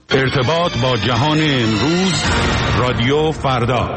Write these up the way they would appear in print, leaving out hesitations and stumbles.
ارتباط با جهان امروز، رادیو فردا.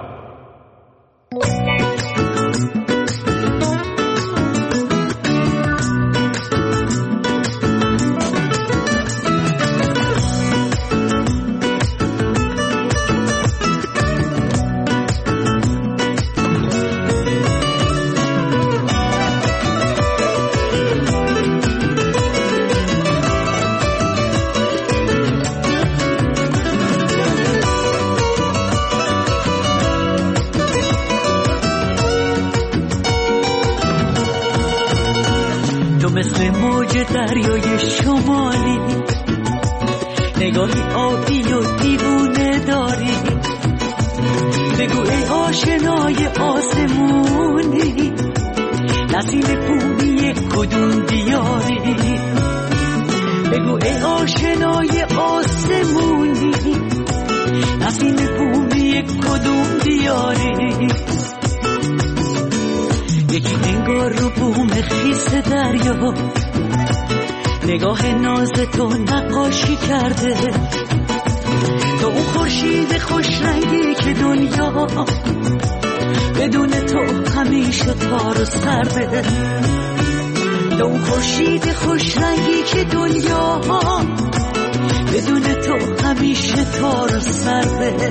دریای شمالی، نگاهی آبی و دیوونه داری، بگو ای آشنای آسمونی، نسیم بومی کدوم دیاری، بگو ای آشنای آسمونی، نسیم بومی کدوم دیاری. یکی انگار رو بوم خیس دریا، نگاه ناز تو نقاشی کرده، تو اون خورشید خوش رنگی که دنیا بدون تو همیشه تار و سرده، تو اون خورشید خوش رنگی که دنیا بدون تو همیشه تار و سرده.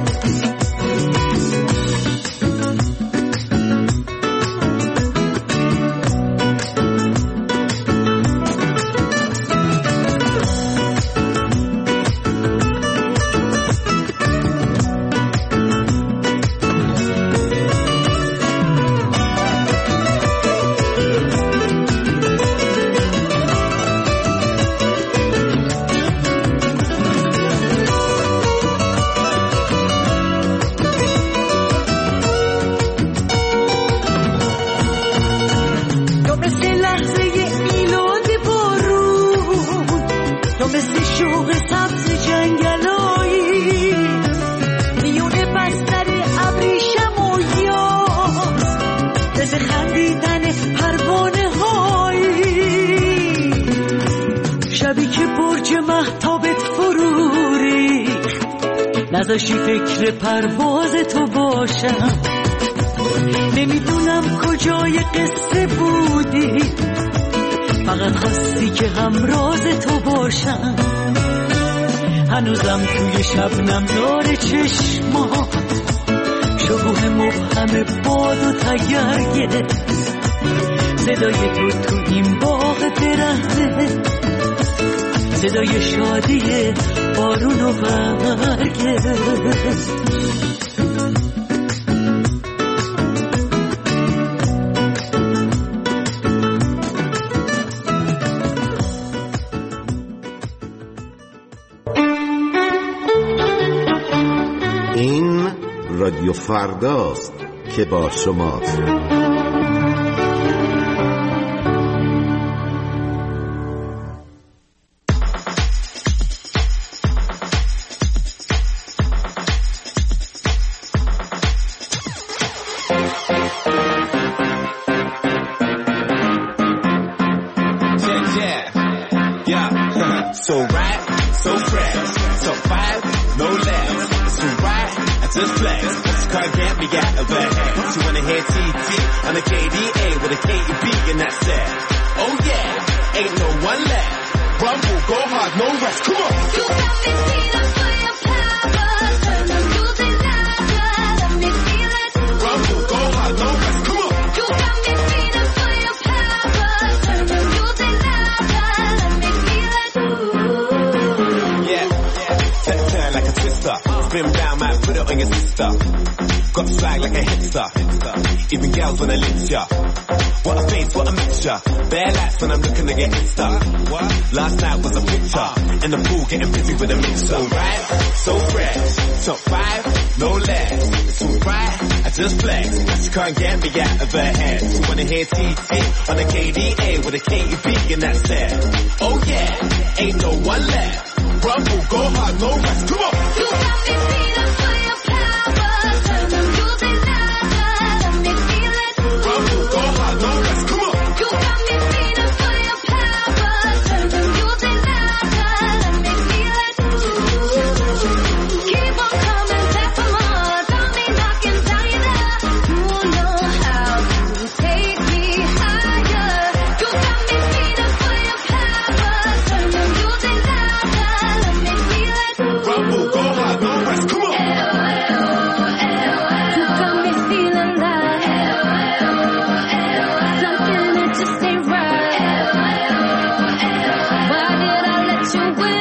نذاشی فکر پرواز تو باشم، نمیدونم کجای قصه بودی، فقط خواستی که همراز تو باشم. هنوزم توی شبنم داره چشما، شکوه مبهم باد و تگرگه، صدای تو این باغ برهنه، صدای شادی بارون و برگه. این رادیو فرداست که با شماست. So right, so fresh, so five, no less. So right, I just flex. You can't get me out of her head. She wanna hear TT on the KDA with a KEB and that's it. Oh yeah, ain't no one left. Rumble, go hard, no rest. Come on. You got me feeling for your power. Turn the music louder, let me feel it. Rumble, go hard, no rest. Come on. You got me feeling for your power. Turn the music louder, let me feel it. Turn like a twister. Spin round, might put it on your sister. Got swag like a hipster. Even girls wanna lift ya. What a face, what a mixture. Bare lights when I'm looking to get Insta. Last night was a picture. In the pool getting busy with a mixer. So right, so fresh. Top 5, no less. It's alright, I just flex. She can't get me out of her head. She wanna hear TT on the KDA with a KEB and that's it. Oh yeah, ain't no one left. Rumble, go hard, no rest. Come on. You got me feeling for your power. Turn the music louder, let me feel it. Rumble, go hard, no rest. Come on. You got me feeling for your power. Turn the music louder, let me feel it.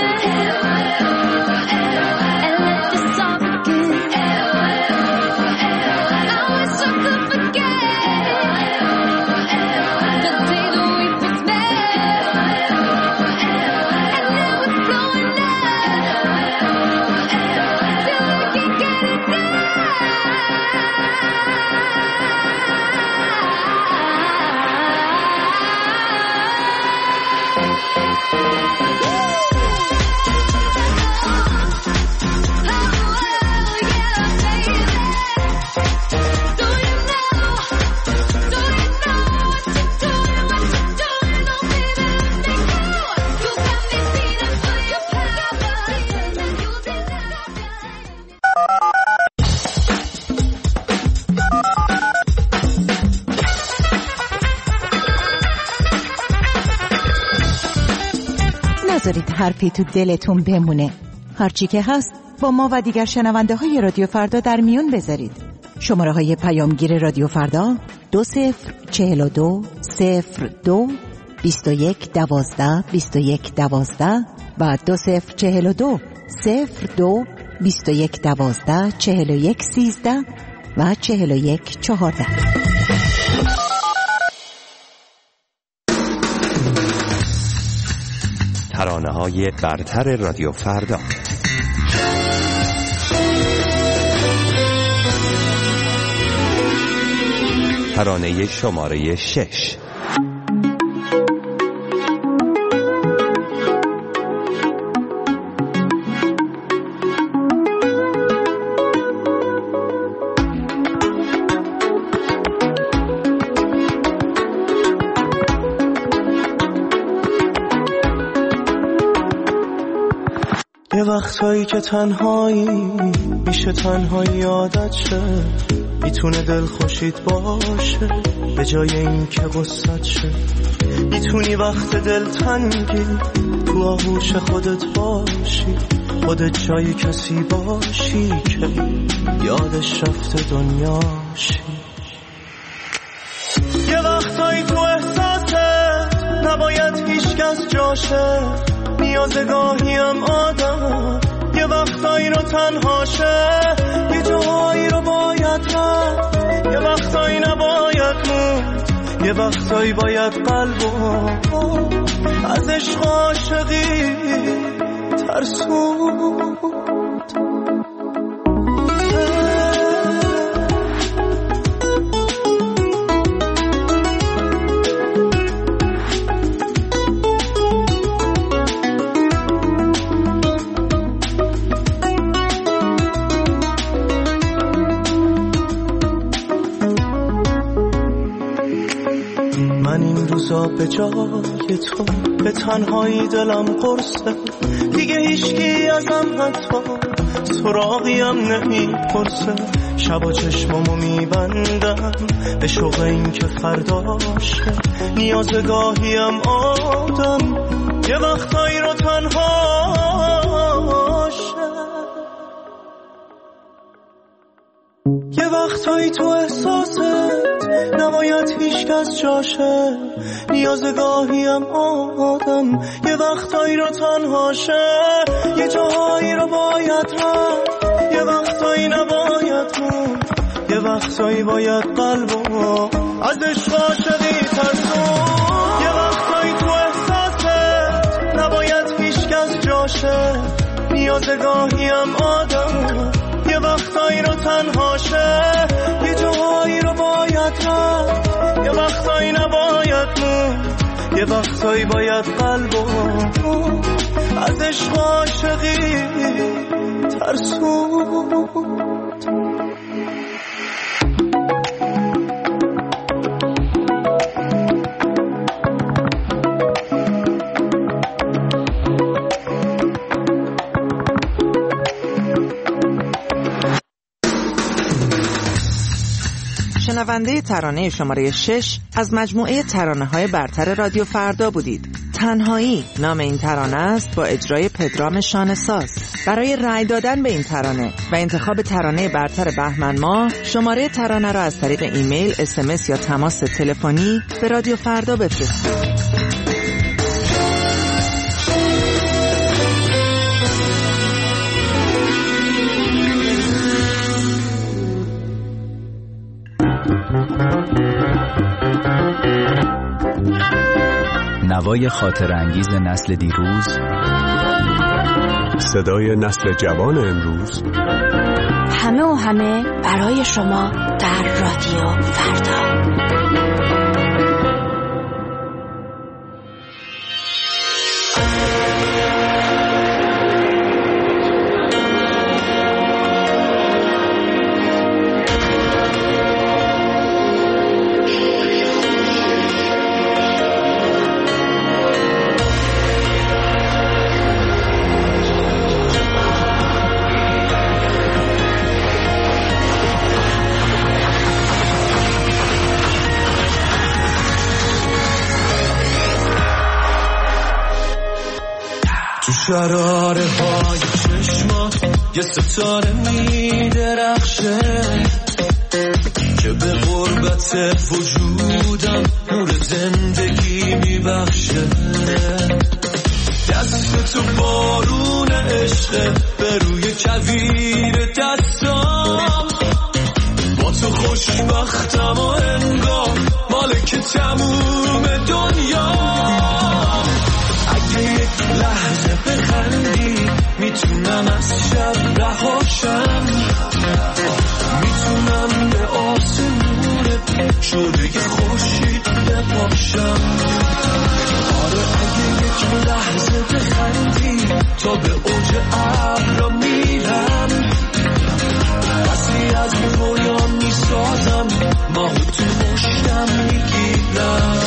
نذارید حرفی تو دلتون بمونه. هرچی که هست با ما و دیگر شنونده های رادیو فردا در میون بذارید. شماره های پیامگیر رادیو فردا 2042 02 21 12 21 12 و 2042 02 21 12 41 13 و 41 14. ترانه‌های برتر رادیو فردا. ترانه شماره 6. یه وقتایی که تنهایی میشه تنهایی عادت شه، میتونه دل خوشید باشه به جای این که غصت شه. میتونی وقت دل تنگی تو آغوش خودت باشی، خودت جای کسی باشی که یادش رفته دنیاشی. یه وقتایی تو احساست نباید هیچ کس جاشه، نیازه گاهیم آدم یه وقتایی رو تنهاشه، یه جاهایی رو باید رفت، یه وقتایی نباید موند، یه وقتایی باید قلبو از عشق عاشقی ترسوند. به جای تو به تنهایی دلم قرصه، دیگه هیچکی ازم حتی سراغیم نمیپرسه. شبا چشمامو میبندم به شوق این که فرداشه، نیاز گاهیم آدم یه وقتایی رو تنهاشه. یه وقتایی تو احساست نباید هیچ کس جاشه، نیاز گاهیم آدم یه وقتایی رو تنهاشه، یه جاهایی رو باید رفت، یه وقتایی نباید موند، یه وقتایی باید قلبو از عشق عاشقی ترسون. یه وقتایی تو احساست نباید هیچ کس جاشه، نیاز گاهیم آدم یه وقتایی رو تنهاشه، یه جاهایی رو باید رفت، یه وقتایی نباید موند، یه وقتایی باید قلبو از عشق عاشقی ترسوند. شنونده ترانه شماره 6 از مجموعه ترانه‌های برتر رادیو فردا بودید. تنهایی نام این ترانه است با اجرای پدرام شانه‌ساز. برای رأی دادن به این ترانه و انتخاب ترانه برتر بهمن ماه شماره ترانه را از طریق ایمیل، SMS یا تماس تلفنی به رادیو فردا بفرستید. صداهای خاطر انگیز نسل دیروز، صدای نسل جوان امروز، همه برای شما در رادیو فردا. شراره های چشمات یه ستاره می درخشه که به غربت وجودم نور زندگی می بخشه. دست تو بارون عشقه به روی کویر دستام، با تو خوشبختم و انگار مالک تموم دنیا. اگه یک لحظه بخندی میتونم از شب رهاشم، میتونم به آسمون شعله خورشید بپاشم. آره اگه یک لحظه بخندی تا به اوج ابرا میرم، بسی از رویا میسازم ماهو تو مشتم میگیرم.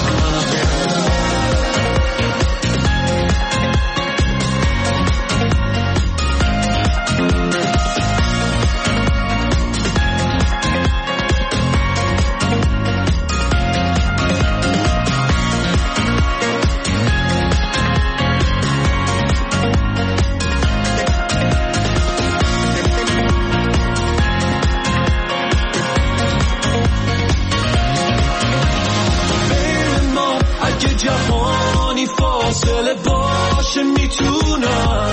جهانی فاصله باشه میتونم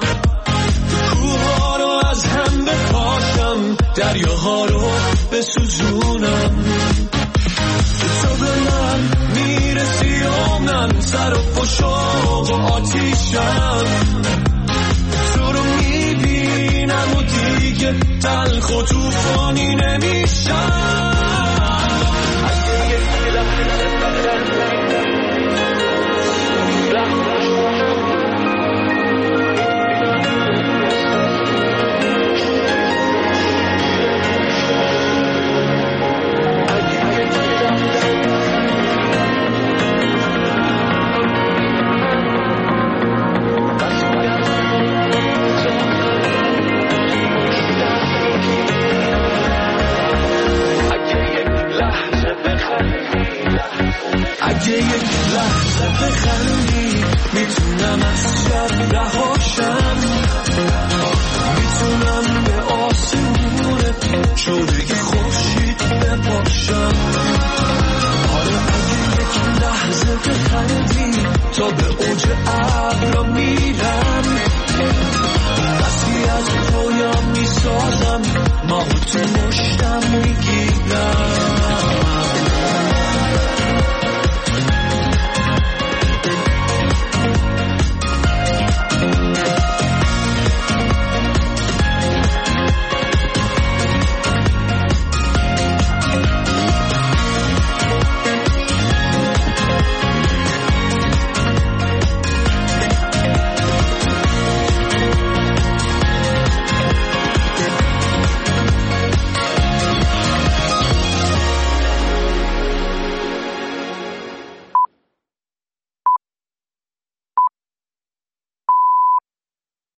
کوها رو از هم بپاشم، دریاها رو بسوزونم. تو به من میرسی و من سر و پشاق و آتیشم، تو رو میبینم و دیگه تلخ و توفانی نمیشم.